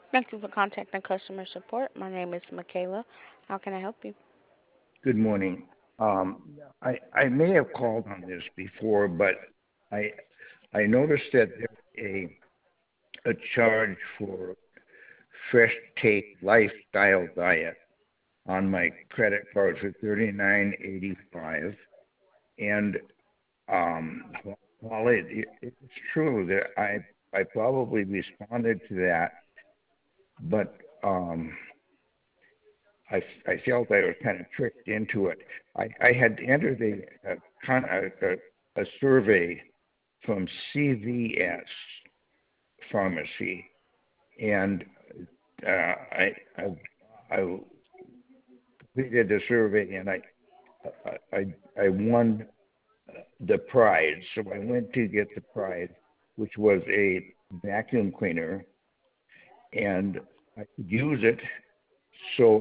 Thank you for contacting customer support. My name is Michaela. How can I help you? Good morning. I may have called on this before, but I I noticed that there's a charge for Fresh Take Lifestyle Diet on my credit card for $39.85, and while it's true that I probably responded to that, but I felt I was kind of tricked into it. I had entered a survey from CVS Pharmacy, and I I completed the survey, and I won the prize. So I went to get the prize, which was a vacuum cleaner, and I could use it. So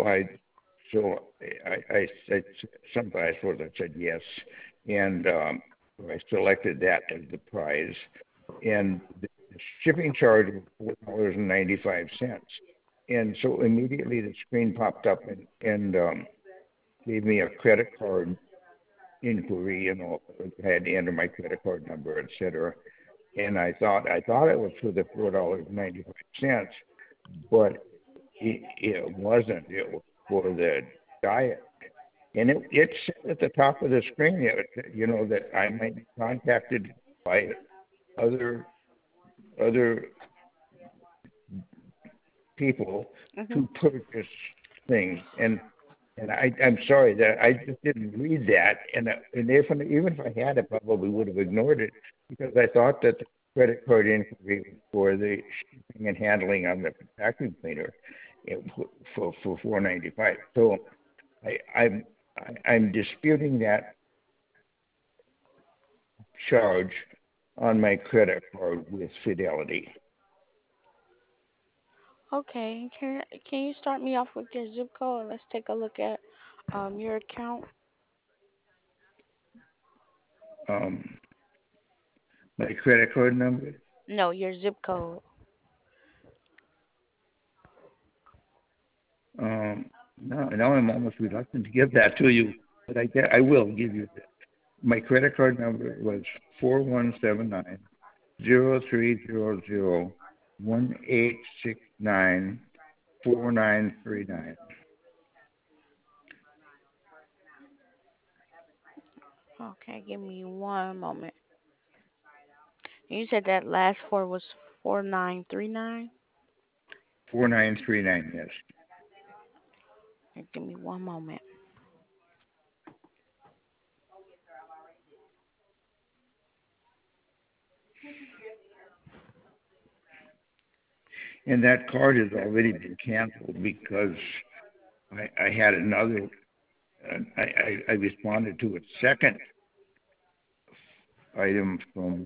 I said something. I suppose I said yes, and I selected that as the prize, and the shipping charge was $4.95. And so immediately the screen popped up and gave me a credit card inquiry. I had to enter my credit card number, etc. And I thought it was for the $4.95, but it wasn't. It was for the diet. And it said at the top of the screen, that I might be contacted by other other people Mhm. to purchase things. I'm sorry that I just didn't read that. And even if I had, I probably would have ignored it because I thought that the credit card inquiry for the shipping and handling on the vacuum cleaner it, for 4.95. So I, I'm I'm disputing that charge on my credit card with Fidelity. Okay. Can you start me off with your zip code? Let's take a look at your account. Um, my credit card number. No, your zip code. Um, now I'm almost reluctant to give that to you, but I will give you that. My credit card number was 4179-0300-1869-4939. Okay, give me one moment. You said that last four was 4939. 4939, yes. Okay, give me one moment. And that card has already been canceled because I had another, I responded to a second item from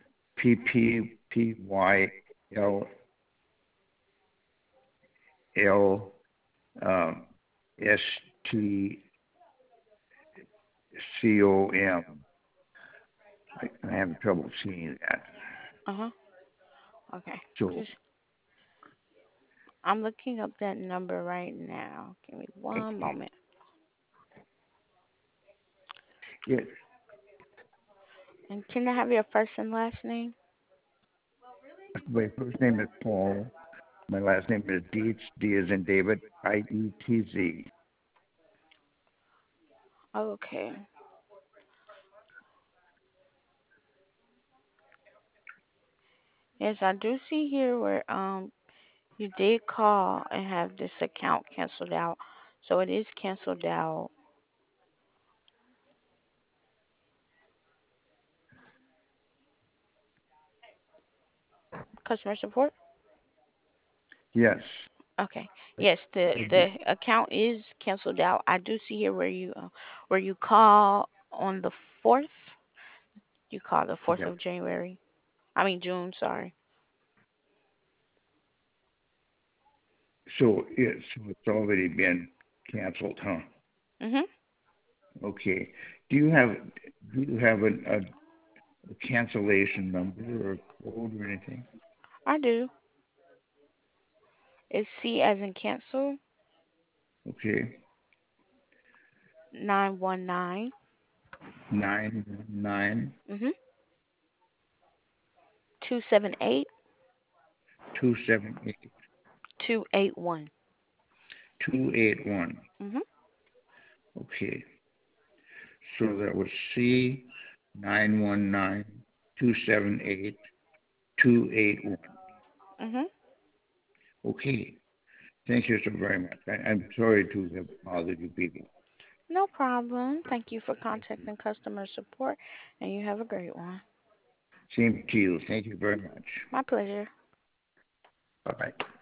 PPPYLL STCOM. I have trouble seeing that. Uh huh. Okay. So, Just I'm looking up that number right now. Give me one okay. moment. Yes, And can I have your first and last name? my first name is Paul. My last name is Dietz, D as in David, IETZ. Okay. Yes, I do see here where you did call and have this account canceled out. So it is canceled out. Customer support? Yes. Okay. Yes, the I the account is canceled out. I do see here where you call on the 4th. You call the 4th yeah. of January. I mean June, sorry. So it's already been canceled, huh? Mhm. Okay. Do you have do you have a cancellation number or code or anything? I do. It's C as in cancel, Okay. 919. 919 Mhm. 278 278 281. 281. Mhm. Okay. So that was C 919 278 281. Mhm. Okay. Thank you so very much. I'm sorry to have bothered you people. No problem. Thank you for Thank you. contacting customer support, and you have a great one. Same to you. Thank you very much. My pleasure. Bye bye.